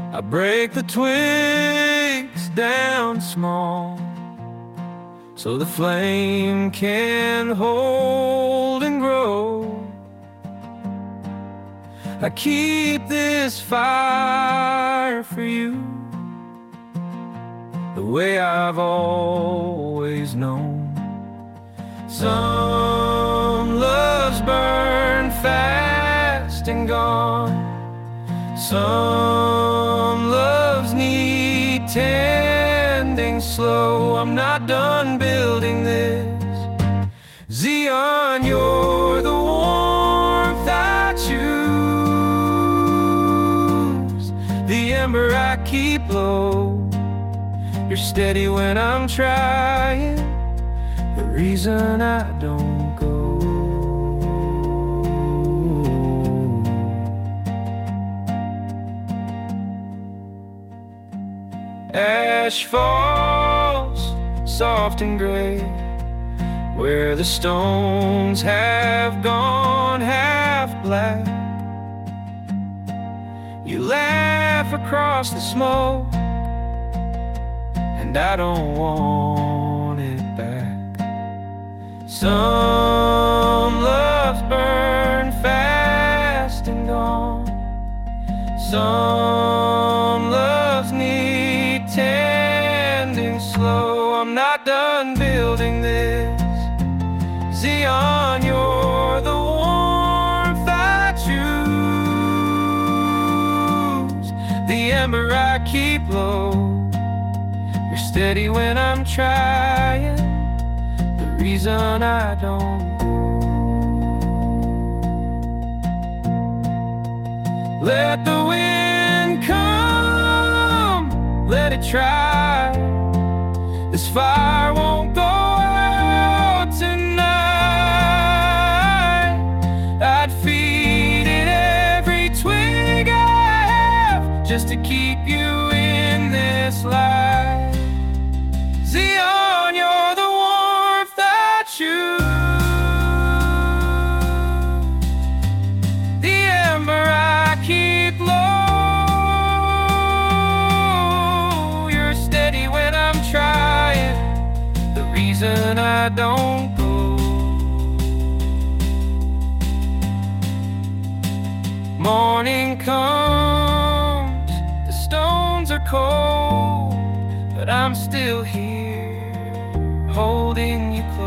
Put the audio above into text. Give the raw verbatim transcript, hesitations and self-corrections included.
I break the twigs down small, so the flame can hold and grow. I keep this fire for you, the way I've always known. Some loves burn fast and gone, some loves need tending slow. I'm not done building this. Zion, you're the warmth I choose, the ember I keep low. You're steady when I'm trying, the reason I don't go. Ash falls soft and gray, where the stones have gone half black. You laugh across the smoke, and I don't want it back. Some loves burn fast and gone, some loves need tending slow. I'm not done building this. Zion, you're the warmth I choose, the ember I keep low. You're steady when I'm trying, the reason I don't go. Let the wind come, let it try. This fire won't go out tonight. I'd feed it every twig I have, just to keep you in this light. Zion, you're the warmth I choose, the ember I keep low. You're steady when I'm trying, the reason I don't go. Morning comes, the stones are cold, but I'm still here, holding you close.